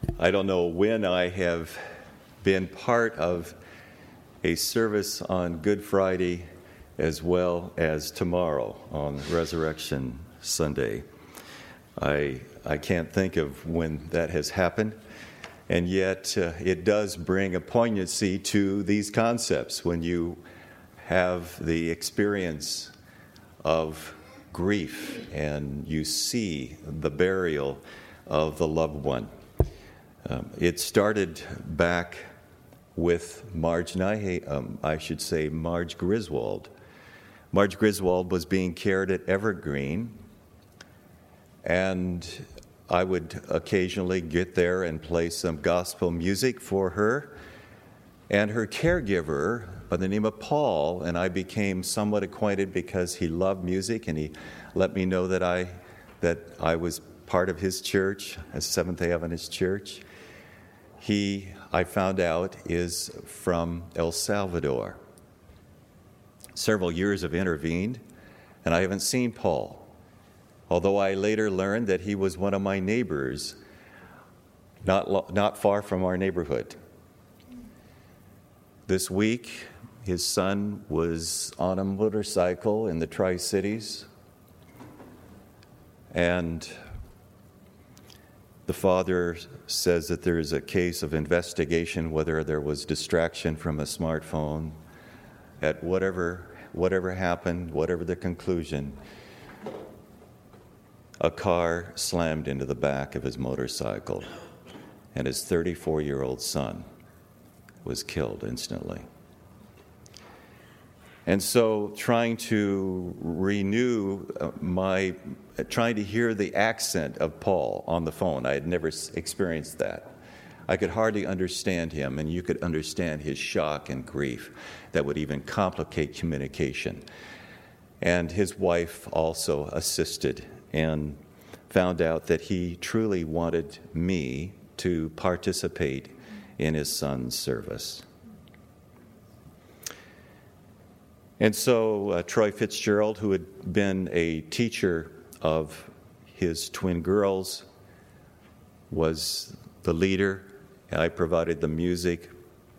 I don't know when I have been part of a service on Good Friday as well as tomorrow on Resurrection Sunday. I can't think of when that has happened, and yet it does bring a poignancy to these concepts when you have the experience of grief and you see the burial of the loved one. It started back with Marge Griswold. Marge Griswold was being cared at Evergreen, and I would occasionally get there and play some gospel music for her. And her caregiver, by the name of Paul, and I became somewhat acquainted because he loved music, and he let me know that I was part of his church, a Seventh-day Adventist church. I found out, is from El Salvador. Several years have intervened, and I haven't seen Paul, although I later learned that he was one of my neighbors, not far from our neighborhood. This week, his son was on a motorcycle in the Tri-Cities, and the father says that there is a case of investigation whether there was distraction from a smartphone. At whatever happened, whatever the conclusion, a car slammed into the back of his motorcycle, and his 34-year-old son was killed instantly. And so trying to trying to hear the accent of Paul on the phone, I had never experienced that. I could hardly understand him, and you could understand his shock and grief that would even complicate communication. And his wife also assisted and found out that he truly wanted me to participate in his son's service. And so Troy Fitzgerald, who had been a teacher of his twin girls, was the leader. I provided the music.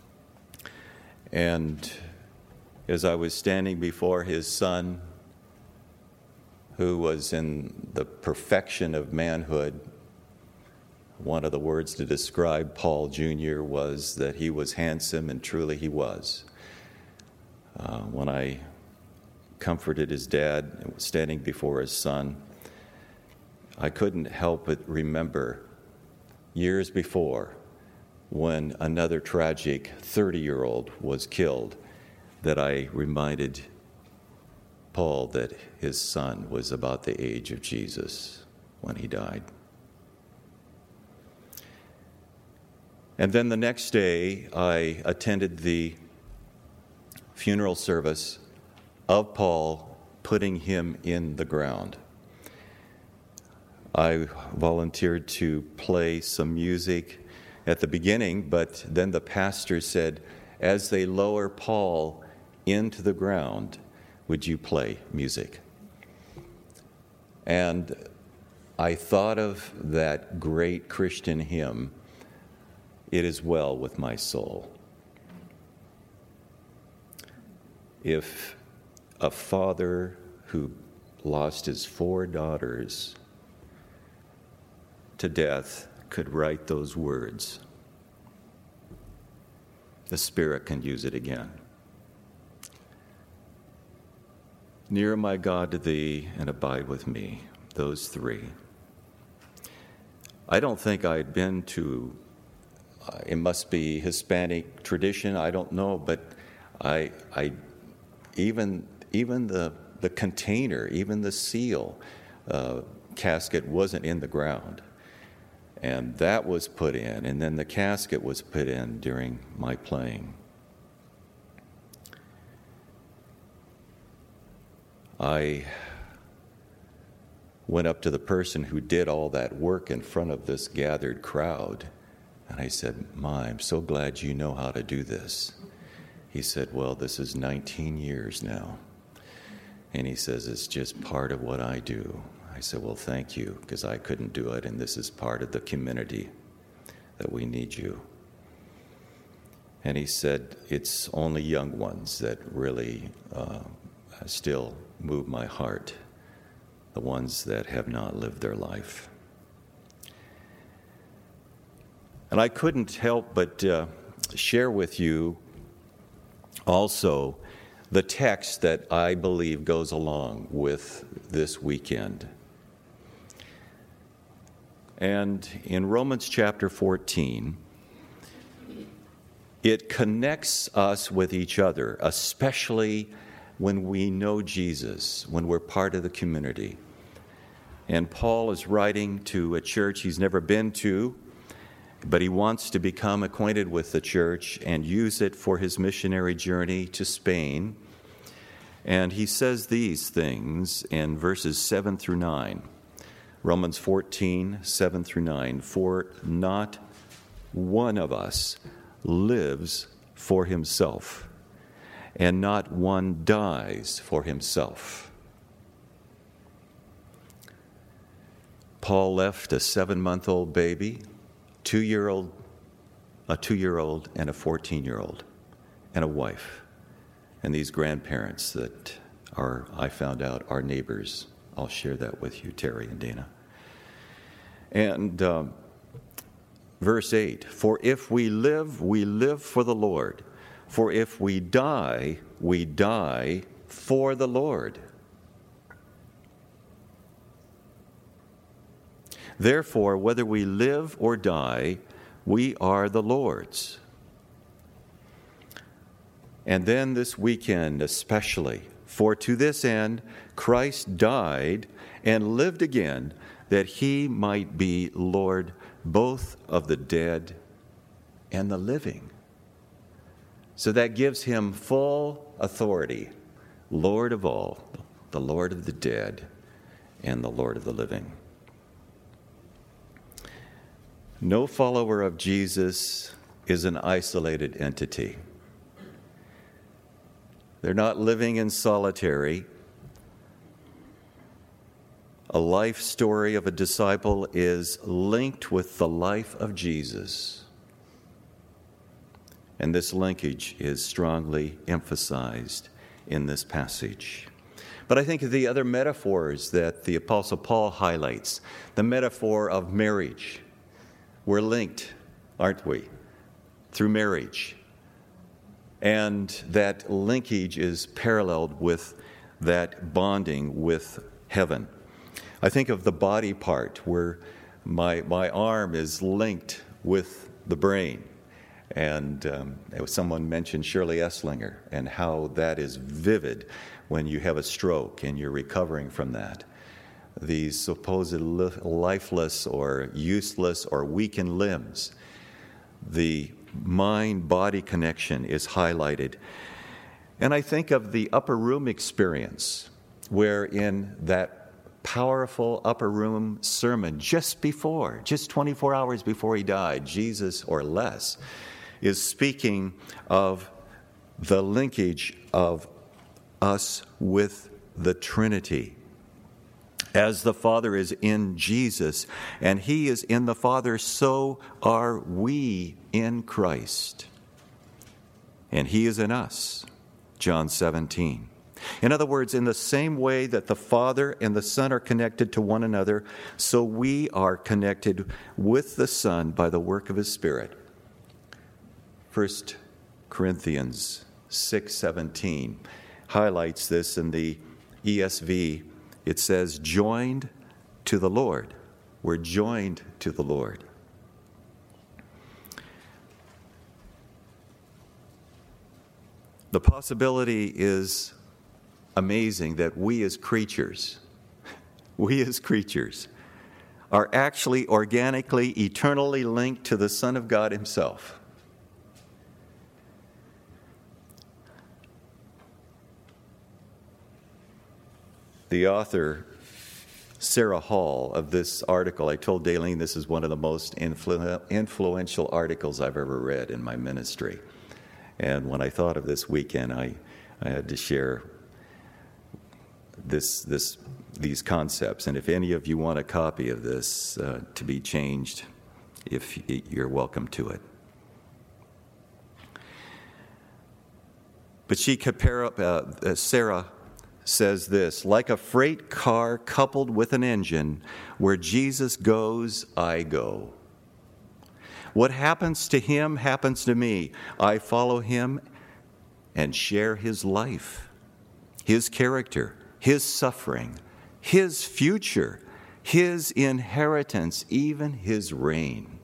And as I was standing before his son, who was in the perfection of manhood, one of the words to describe Paul Jr. was that he was handsome, and truly he was. When I comforted his dad standing before his son, I couldn't help but remember years before when another tragic 30-year-old was killed, that I reminded Paul that his son was about the age of Jesus when he died. And then the next day, I attended the funeral service of Paul, putting him in the ground. I volunteered to play some music at the beginning, but then the pastor said, as they lower Paul into the ground, would you play music? And I thought of that great Christian hymn, "It Is Well With My Soul." If a father who lost his 4 daughters to death could write those words, the Spirit can use it again. Near my God to thee, and abide with me, those 3. I don't think I'd been to, it must be Hispanic tradition, I don't know, but even the container, even the seal casket wasn't in the ground. And that was put in, and then the casket was put in during my playing. I went up to the person who did all that work in front of this gathered crowd, and I said, "Ma, I'm so glad you know how to do this." He said, "Well, this is 19 years now." And he says, "It's just part of what I do." I said, "Well, thank you, because I couldn't do it, and this is part of the community that we need you. And he said, it's only young ones that really still move my heart, the ones that have not lived their life. And I couldn't help but share with you also the text that I believe goes along with this weekend. And in Romans chapter 14, it connects us with each other, especially when we know Jesus, when we're part of the community. And Paul is writing to a church he's never been to, but he wants to become acquainted with the church and use it for his missionary journey to Spain. And he says these things in verses 7 through 9. Romans 14, 7 through 9. For not one of us lives for himself, and not one dies for himself. Paul left a 7-month-old baby, a 2-year-old, and a 14-year-old, and a wife, and these grandparents that are, I found out, are neighbors. I'll share that with you, Terry and Dana. And verse 8, for if we live for the Lord. For if we die for the Lord. Therefore, whether we live or die, we are the Lord's. And then this weekend especially, for to this end Christ died and lived again, that he might be Lord both of the dead and the living. So that gives him full authority, Lord of all, the Lord of the dead and the Lord of the living. No follower of Jesus is an isolated entity. They're not living in solitary. A life story of a disciple is linked with the life of Jesus. And this linkage is strongly emphasized in this passage. But I think of the other metaphors that the Apostle Paul highlights, the metaphor of marriage. We're linked, aren't we, through marriage. And that linkage is paralleled with that bonding with heaven. I think of the body part where my arm is linked with the brain. And someone mentioned Shirley Esslinger and how that is vivid when you have a stroke and you're recovering from that. These supposed lifeless or useless or weakened limbs, the mind-body connection is highlighted. And I think of the upper room experience, where in that powerful upper room sermon just 24 hours before he died, Jesus or less, is speaking of the linkage of us with the Trinity. As the Father is in Jesus, and he is in the Father, so are we in Christ. And he is in us, John 17. In other words, in the same way that the Father and the Son are connected to one another, so we are connected with the Son by the work of his Spirit. 1 Corinthians 6:17 highlights this in the ESV. It says, joined to the Lord. We're joined to the Lord. The possibility is amazing that we as creatures are actually organically, eternally linked to the Son of God himself. The author, Sarah Hall, of this article, I told Daleen this is one of the most influential articles I've ever read in my ministry. And when I thought of this weekend, I had to share these concepts. And if any of you want a copy of this to be changed, if you're welcome to it. But Sarah says this, like a freight car coupled with an engine, where Jesus goes, I go. What happens to him happens to me. I follow him and share his life, his character, his suffering, his future, his inheritance, even his reign.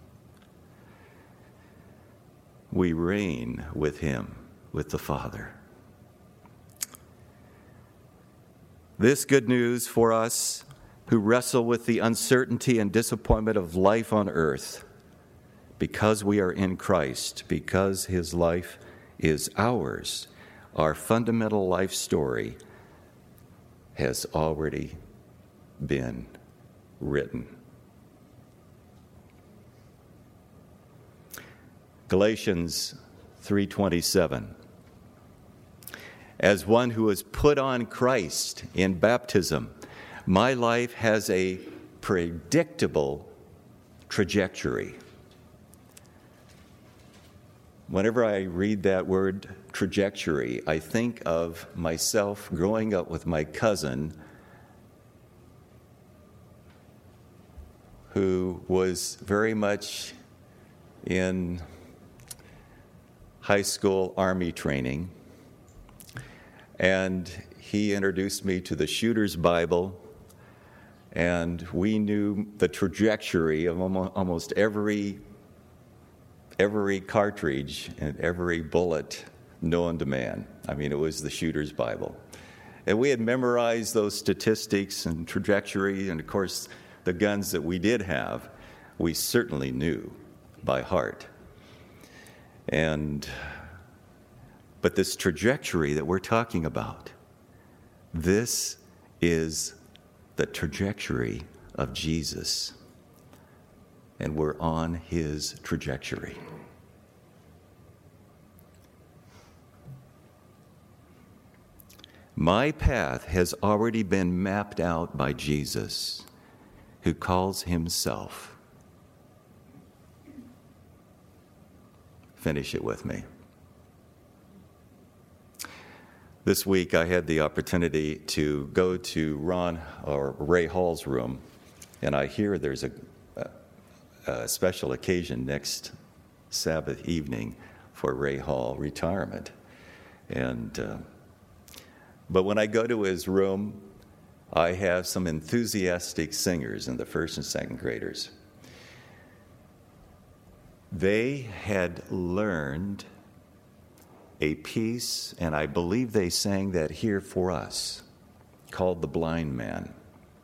We reign with him, with the Father. This good news for us who wrestle with the uncertainty and disappointment of life on earth, because we are in Christ, because his life is ours, our fundamental life story has already been written. Galatians 3:27. As one who has put on Christ in baptism, my life has a predictable trajectory. Whenever I read that word trajectory, I think of myself growing up with my cousin who was very much in high school Army training. And he introduced me to the Shooter's Bible, and we knew the trajectory of almost every cartridge and every bullet known to man. I mean, it was the Shooter's Bible. And we had memorized those statistics and trajectory, and of course, the guns that we did have, we certainly knew by heart. But this trajectory that we're talking about, this is the trajectory of Jesus. And we're on his trajectory. My path has already been mapped out by Jesus, who calls himself. Finish it with me. This week, I had the opportunity to go to Ray Hall's room, and I hear there's a special occasion next Sabbath evening for Ray Hall retirement. But when I go to his room, I have some enthusiastic singers in the first and second graders. They had learned a piece, and I believe they sang that here for us, called The Blind Man.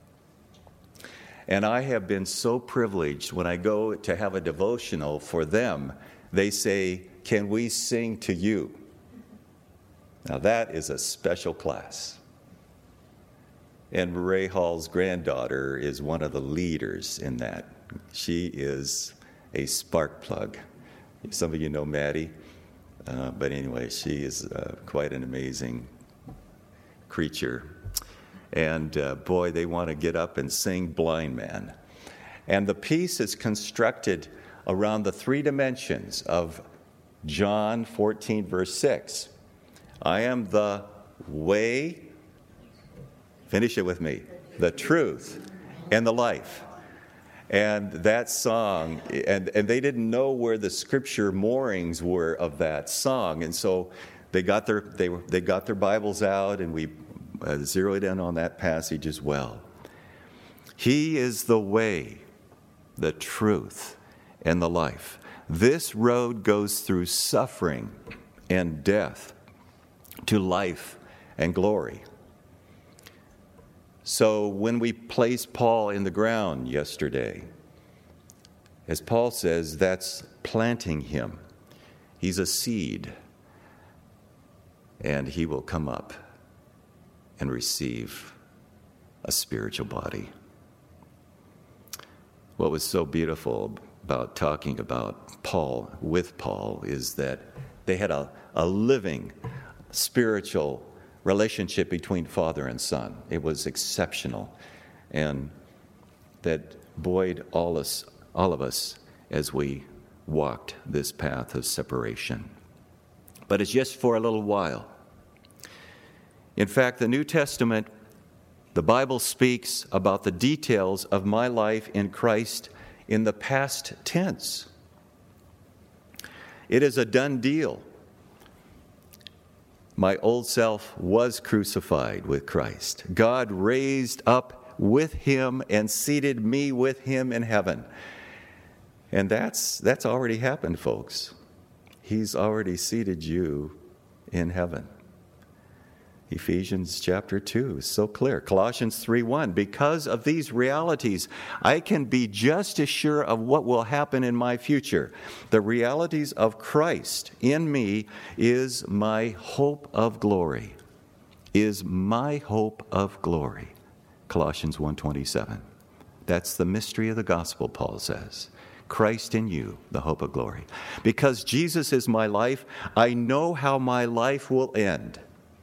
And I have been so privileged when I go to have a devotional for them, they say, "Can we sing to you?" Now that is a special class. And Ray Hall's granddaughter is one of the leaders in that. She is a spark plug. Some of you know Maddie. But anyway, she is quite an amazing creature. And boy, they want to get up and sing Blind Man. And the piece is constructed around the three dimensions of John 14, verse 6. I am the way, finish it with me, the truth, and the life. And that song, and they didn't know where the scripture moorings were of that song, and so they got their Bibles out, and we zeroed in on that passage as well. He is the way, the truth, and the life. This road goes through suffering and death to life and glory. So when we placed Paul in the ground yesterday, as Paul says, that's planting him. He's a seed, and he will come up and receive a spiritual body. What was so beautiful about talking about Paul, with Paul, is that they had a living spiritual relationship between father and son. It was exceptional, and that buoyed all of us as we walked this path of separation. But it's just for a little while. In fact, the New Testament, the Bible speaks about the details of my life in Christ in the past tense. It is a done deal. My old self was crucified with Christ. God raised up with him and seated me with him in heaven. And that's already happened, folks. He's already seated you in heaven. Ephesians chapter 2 is so clear. Colossians 3:1, because of these realities, I can be just as sure of what will happen in my future. The realities of Christ in me is my hope of glory. Is my hope of glory. Colossians 1:27. That's the mystery of the gospel, Paul says. Christ in you, the hope of glory. Because Jesus is my life, I know how my life will end.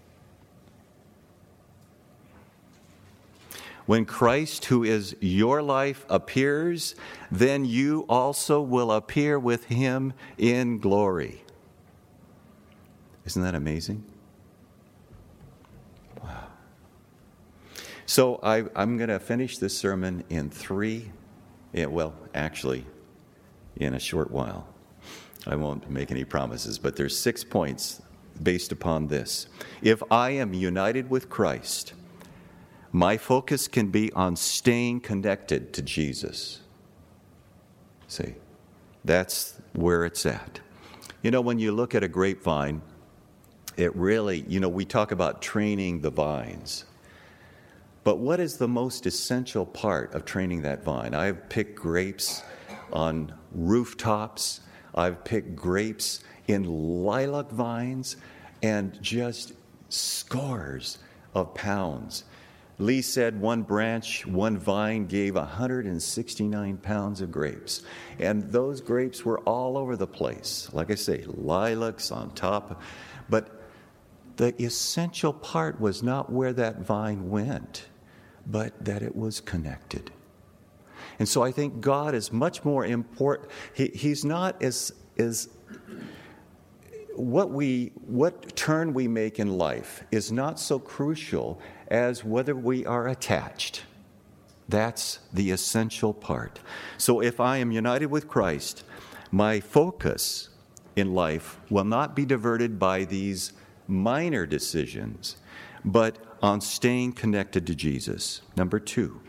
When Christ, who is your life, appears, then you also will appear with him in glory. Isn't that amazing? Wow. So I'm going to finish this sermon in in a short while. I won't make any promises, but there's 6 points based upon this. If I am united with Christ, my focus can be on staying connected to Jesus. See, that's where it's at. You know, when you look at a grapevine, it really, we talk about training the vines. But what is the most essential part of training that vine? I've picked grapes on rooftops. I've picked grapes in lilac vines and just scores of pounds. Lee said one vine gave 169 pounds of grapes. And those grapes were all over the place. Like I say, lilacs on top. But the essential part was not where that vine went, but that it was connected. And so I think God is much more important. He's not as what turn we make in life is not so crucial as whether we are attached. That's the essential part. So if I am united with Christ, my focus in life will not be diverted by these minor decisions, but on staying connected to Jesus. Number 2,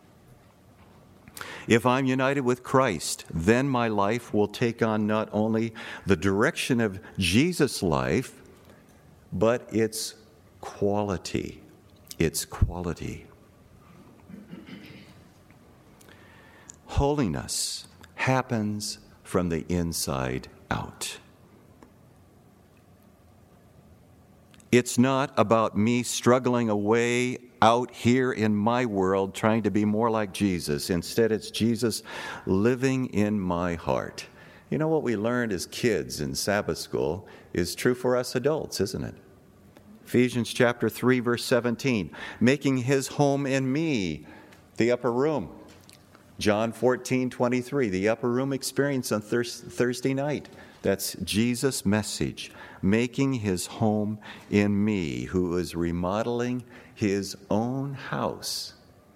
if I'm united with Christ, then my life will take on not only the direction of Jesus' life, but its quality. Its quality. Holiness happens from the inside out. It's not about me struggling away out here in my world trying to be more like Jesus. Instead, it's Jesus living in my heart. You know what we learned as kids in Sabbath school is true for us adults, isn't it? Ephesians chapter 3, verse 17, making his home in me, the upper room. John 14:23, the upper room experience on Thursday night. That's Jesus' message, making his home in me, who is remodeling his own house,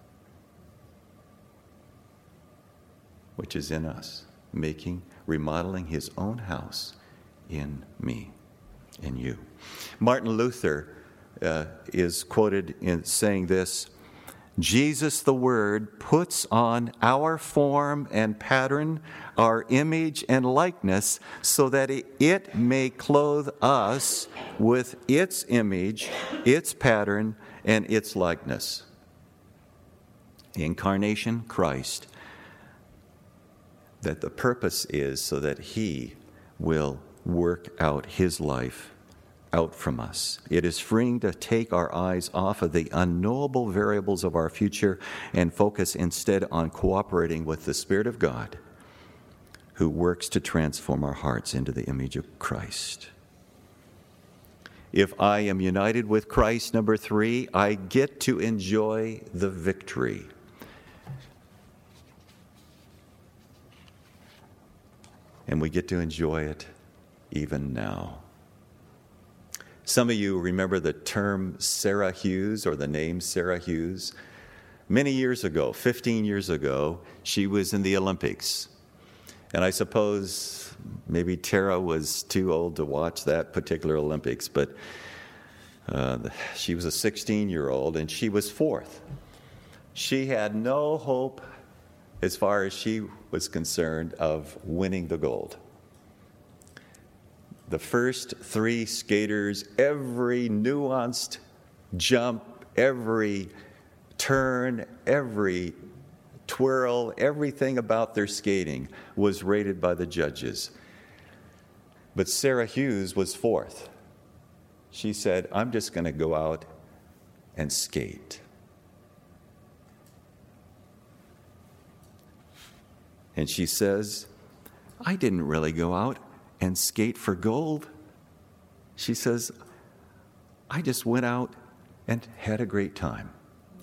which is in us, remodeling his own house in me, in you. Martin Luther is quoted in saying this: Jesus, the Word, puts on our form and pattern, our image and likeness, so that it may clothe us with its image, its pattern, and its likeness. Incarnation, Christ, that the purpose is so that he will work out his life out from us. It is freeing to take our eyes off of the unknowable variables of our future and focus instead on cooperating with the Spirit of God, who works to transform our hearts into the image of Christ. If I am united with Christ, number 3, I get to enjoy the victory. and we get to enjoy it even now. Some of you remember the term Sarah Hughes, or the name Sarah Hughes. Many years ago, 15 years ago, she was in the Olympics. And I suppose maybe Tara was too old to watch that particular Olympics, but she was a 16-year-old, and she was fourth. She had no hope, as far as she was concerned, of winning the gold. The first three skaters, every nuanced jump, every turn, every twirl, everything about their skating was rated by the judges. But Sarah Hughes was fourth. She said, I'm just going to go out and skate. And she says, I didn't really go out and skate for gold. She says, I just went out and had a great time.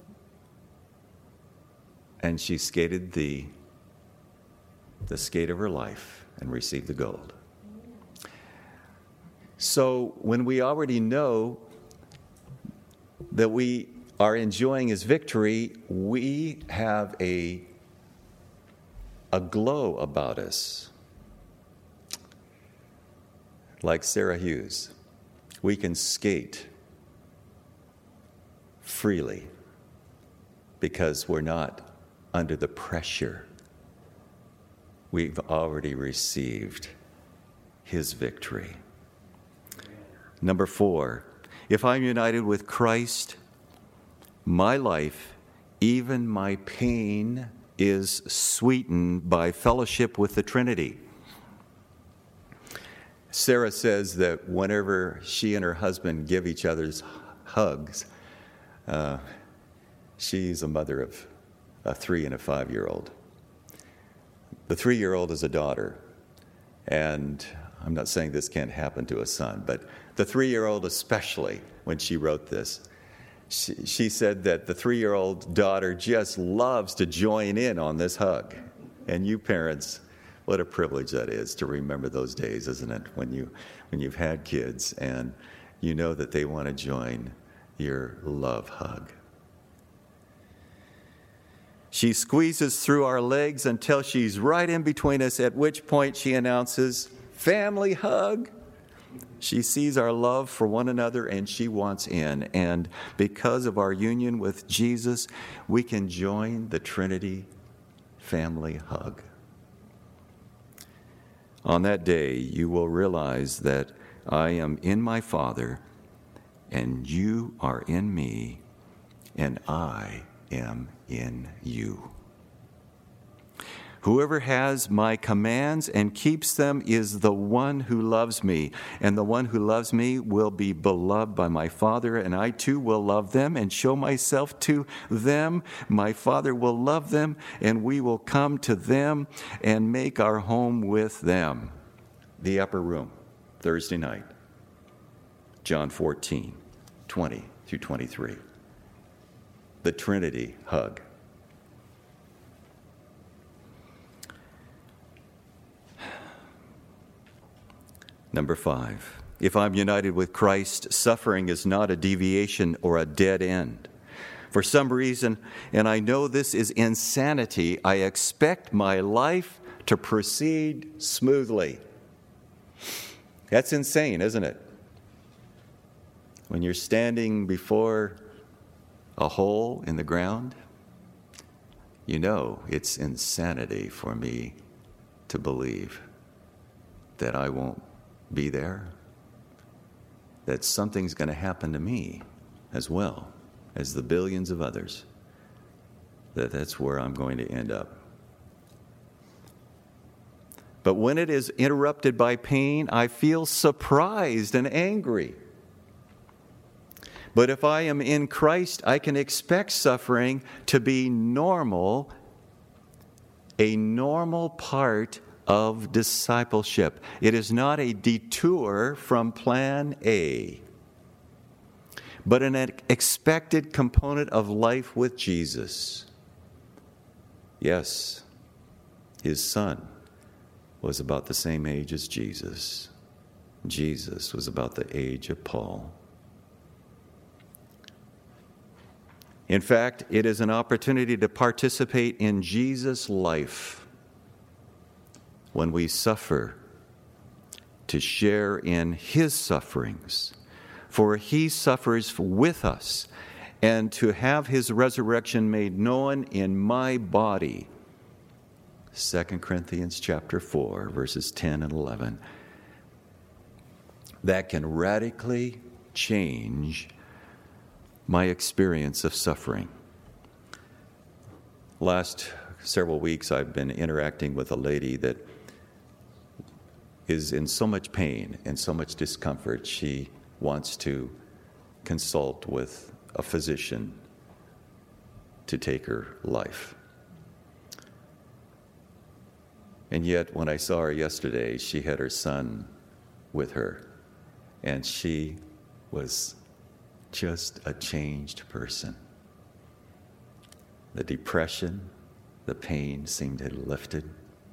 And she skated the skate of her life and received the gold. So when we already know that we are enjoying his victory, we have a glow about us. Like Sarah Hughes, we can skate freely because we're not under the pressure. We've already received his victory. Number 4, if I'm united with Christ, my life, even my pain, is sweetened by fellowship with the Trinity. Sarah says that whenever she and her husband give each other's hugs, she's a mother of a 3 and a 5-year-old. The 3-year-old is a daughter, and I'm not saying this can't happen to a son, but the 3-year-old especially, when she wrote this, she said that the 3-year-old daughter just loves to join in on this hug. And you parents, what a privilege that is to remember those days, isn't it? When you've had kids and you know that they want to join your love hug. She squeezes through our legs until she's right in between us, at which point she announces, family hug. She sees our love for one another and she wants in. And because of our union with Jesus, we can join the Trinity family hug. On that day, you will realize that I am in my Father, and you are in me, and I am in you. Whoever has my commands and keeps them is the one who loves me, and the one who loves me will be beloved by my Father, and I too will love them and show myself to them. My Father will love them, and we will come to them and make our home with them. The upper room, Thursday night, John 14, 20 through 23. The Trinity hug. Number 5, if I'm united with Christ, suffering is not a deviation or a dead end. For some reason, and I know this is insanity, I expect my life to proceed smoothly. That's insane, isn't it? When you're standing before a hole in the ground, you know it's insanity for me to believe that I won't be there, that something's going to happen to me as well as the billions of others, that's where I'm going to end up. But when it is interrupted by pain, I feel surprised and angry. But if I am in Christ, I can expect suffering to be normal, a normal part of discipleship. It is not a detour from plan A, but an expected component of life with Jesus. Yes, his Son, was about the same age as Jesus. Jesus was about the age of Paul. In fact, it is an opportunity to participate in Jesus' life when we suffer, to share in his sufferings, for he suffers with us, and to have his resurrection made known in my body. 2 Corinthians chapter 4, verses 10 and 11. That can radically change my experience of suffering. Last several weeks, I've been interacting with a lady that is in so much pain and so much discomfort, she wants to consult with a physician to take her life. And yet, when I saw her yesterday, she had her son with her, and she was just a changed person. The depression, the pain seemed to have lifted.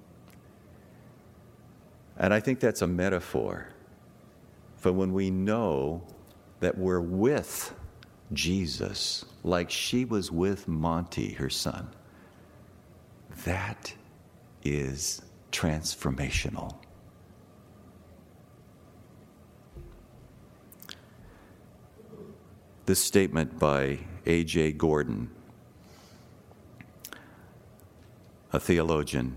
And I think that's a metaphor for when we know that we're with Jesus, like she was with Monty, her son. That is transformational. This statement by A.J. Gordon, a theologian,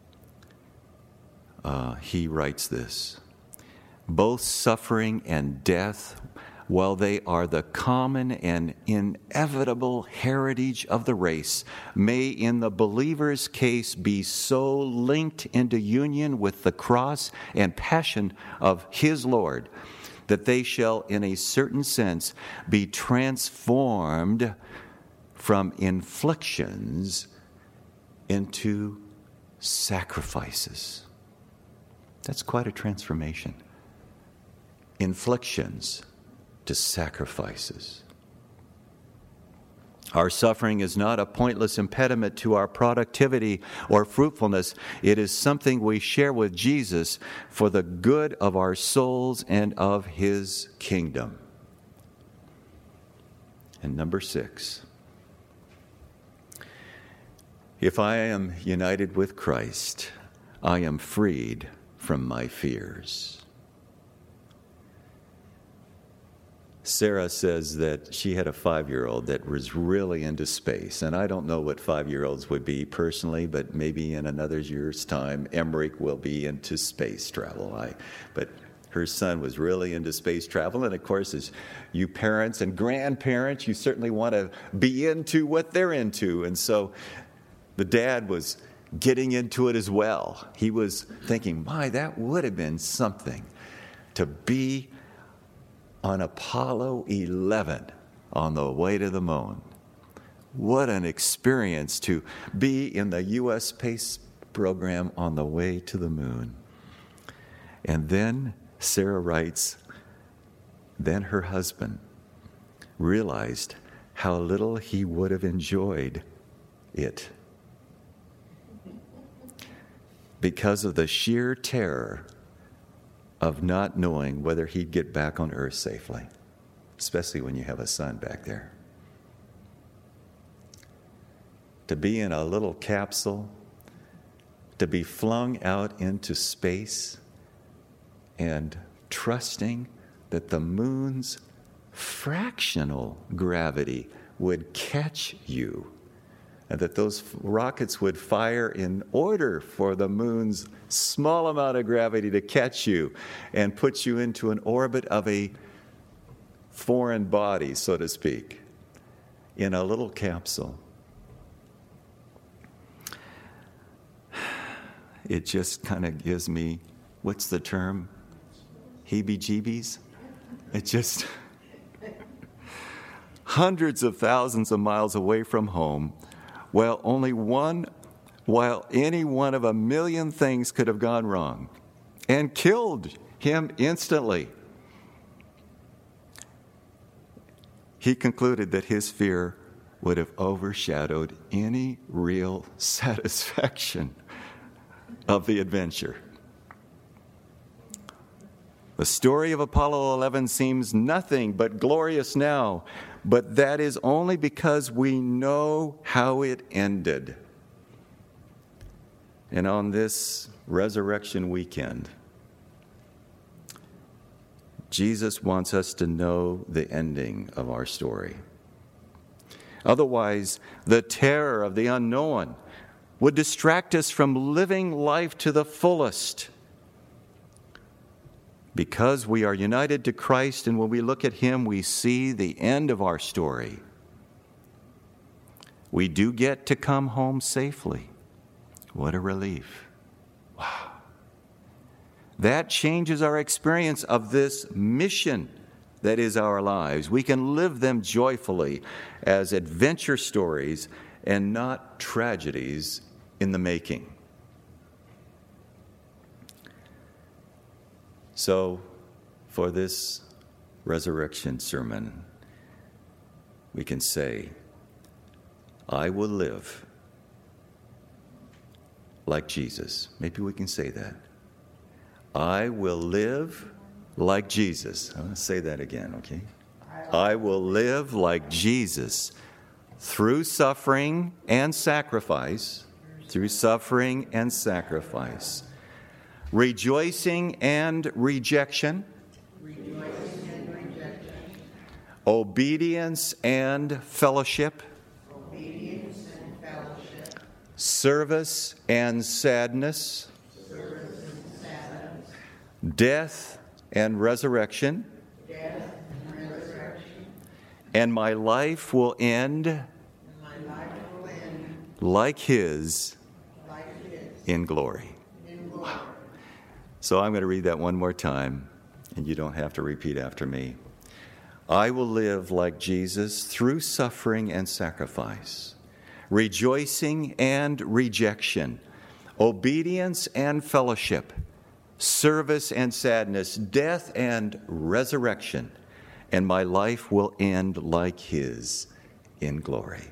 he writes this: both suffering and death, while they are the common and inevitable heritage of the race, may in the believer's case be so linked into union with the cross and passion of his Lord that they shall, in a certain sense, be transformed from inflictions into sacrifices. That's quite a transformation. Inflictions to sacrifices. Our suffering is not a pointless impediment to our productivity or fruitfulness. It is something we share with Jesus for the good of our souls and of his kingdom. And number 6, if I am united with Christ, I am freed from my fears. Sarah says that she had a 5-year-old that was really into space. And I don't know what 5-year-olds would be personally, but maybe in another year's time, Emmerich will be into space travel. But her son was really into space travel. And of course, as you parents and grandparents, you certainly want to be into what they're into. And so the dad was getting into it as well. He was thinking, my, that would have been something to be on Apollo 11 on the way to the moon. What an experience to be in the U.S. space program on the way to the moon. And then Sarah writes, then her husband realized how little he would have enjoyed it because of the sheer terror of not knowing whether he'd get back on Earth safely, especially when you have a son back there. To be in a little capsule, to be flung out into space, and trusting that the moon's fractional gravity would catch you, and that those rockets would fire in order for the moon's small amount of gravity to catch you and put you into an orbit of a foreign body, so to speak, in a little capsule. It just kind of gives me, what's the term? Heebie-jeebies? It just, hundreds of thousands of miles away from home, while any one of a million things could have gone wrong and killed him instantly. He concluded that his fear would have overshadowed any real satisfaction of the adventure. The story of Apollo 11 seems nothing but glorious now, but that is only because we know how it ended. And on this resurrection weekend, Jesus wants us to know the ending of our story. Otherwise, the terror of the unknown would distract us from living life to the fullest. Because we are united to Christ, and when we look at Him, we see the end of our story. We do get to come home safely. What a relief. Wow. That changes our experience of this mission that is our lives. We can live them joyfully as adventure stories and not tragedies in the making. So, for this resurrection sermon, we can say, I will live like Jesus. Maybe we can say that. I will live like Jesus. I'm going to say that again, okay? I will live like Jesus through suffering and sacrifice. Through suffering and sacrifice. Rejoicing and rejection. Obedience and fellowship. Service and sadness. Death and resurrection. And my life will end like His in glory. Wow. So I'm going to read that one more time, and you don't have to repeat after me. I will live like Jesus through suffering and sacrifice, rejoicing and rejection, obedience and fellowship, service and sadness, death and resurrection, and my life will end like His in glory.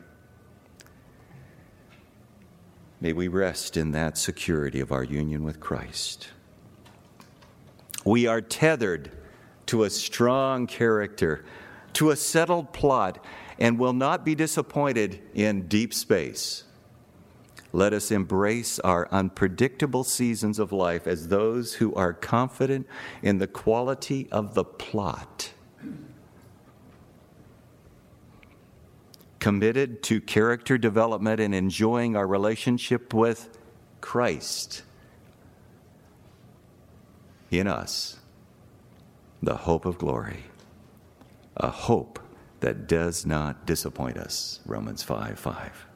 May we rest in that security of our union with Christ. We are tethered to a strong character, to a settled plot, and will not be disappointed in deep space. Let us embrace our unpredictable seasons of life as those who are confident in the quality of the plot, committed to character development and enjoying our relationship with Christ in us, the hope of glory, a hope that does not disappoint us. Romans 5:5.